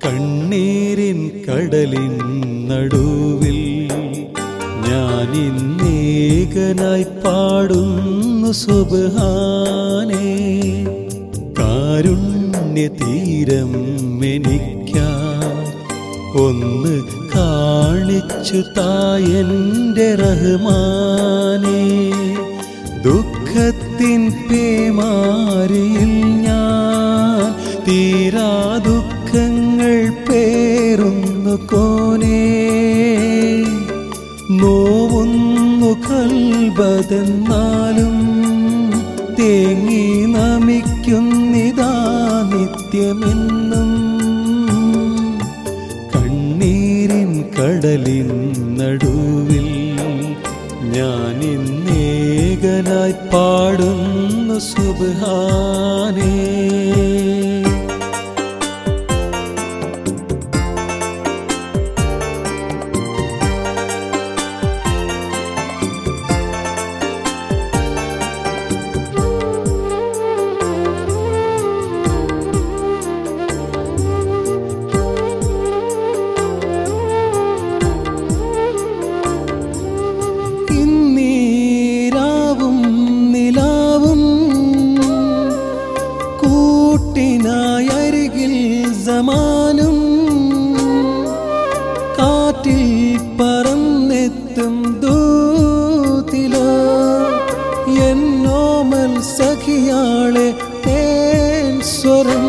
കണ്ണീരിൻ കടലിൻ നടുവിൽ ഞാനിന്നേകനായി പാടുന്നു സുബ്ഹാനേ. കാരുണ്യതീരം എനിക്കായി ഒന്ന് കാണിച്ചു തായെൻ്റെ റഹ്മാനേ. ദുഃഖത്തിൻ പേമാരിയിൽ ഞാൻ തീരാ ദുഃഖങ്ങൾ പേറുന്നു കോനേ. നോവുന്നു കൽബതെന്നാലും തേങ്ങി നമിക്കുന്നിതാ നിത്യമെന്നും. കണ്ണീരിൻ കടലിൻ നടുവിൽ ഞാനിന്നേകനായി പാടുന്നു സുബ്ഹാനേ. കൂട്ടിനായരികിൽ സമാനും കാറ്റിൽ പറന്നെത്തും ദൂതിലോ എന്നോമൽ സഖിയാളെ തേൻ സ്വരം.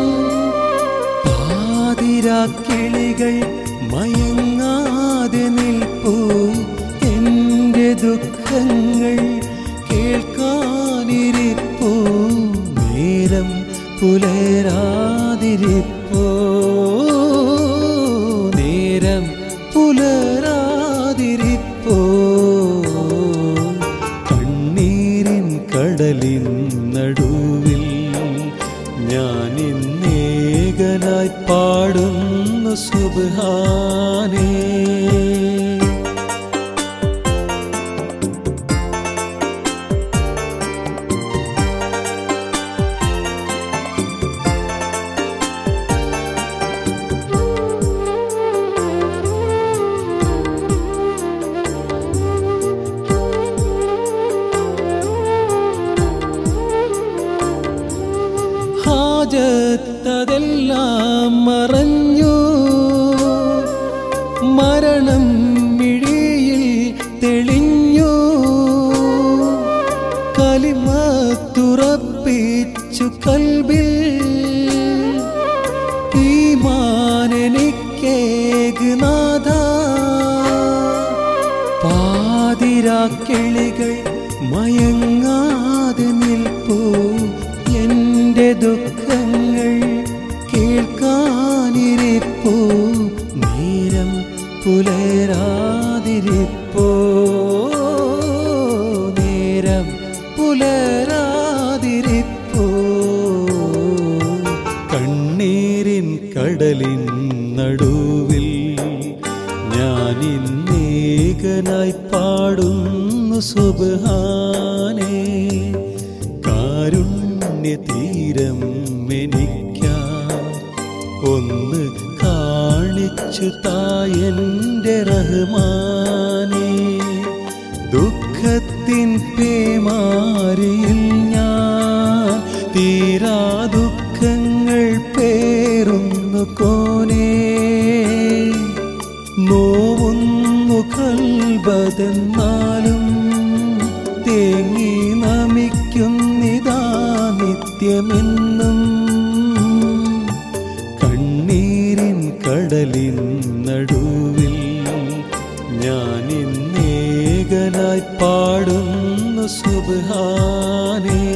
പാതിരാക്കിളികൾ മയങ്ങാതെ നിൽപ്പൂ എൻ്റെ ദുഃഖങ്ങൾ കേൾക്കാനിരിപ്പൂ. നേരം പുലരാതിരിപ്പോ, നേരം പുലരാതിരിപ്പോ. കണ്ണീരിൻ കടലിൻ നടുവിൽ ഞാനിന്നേകനായി പാടുന്നു സുബ്ഹാനേ. ാജത്തതെല്ലാം മറഞ്ഞു, മരണം മിഴിയിൽ തെളിഞ്ഞു. കലിമത്തുറപ്പിച്ചു കൽബിൽ ഈമാനെനിക്കേക് നാഥാ. പാതിരാക്കിളികൾ മയങ്ങാതെ നിൽപ്പൂ എൻ്റെ ദുഃഖങ്ങൾ കേൾക്കാനിരിപ്പോ. നേരം പുലരാതിരിപ്പോ, നേരം പുലരാതിരിപ്പോ. കണ്ണീരിൻ കടലിൻ നടുവിൽ ഞാനിന്നേകനായി പാടുന്നു സുബ്ഹാനേ. കാരുണ്യതീരം എനിക്കായി ഒന്ന് കാണിച്ചു തായെൻ്റെ റഹ്മാനേ. ദുഃഖത്തിൻ പേമാരിയിൽ ഞാൻ തീരാ ദുഃഖങ്ങൾ പേറുന്നു കോനേ. നോവുന്നു കൽബതെന്നാലും തേങ്ങി നമിക്കുന്നിതാ നിത്യമെന്നും. കണ്ണീരിൻ കടലിൻ നടുവിൽ ഞാനിന്നേകനായി പാടുന്നു സുബ്ഹാനേ.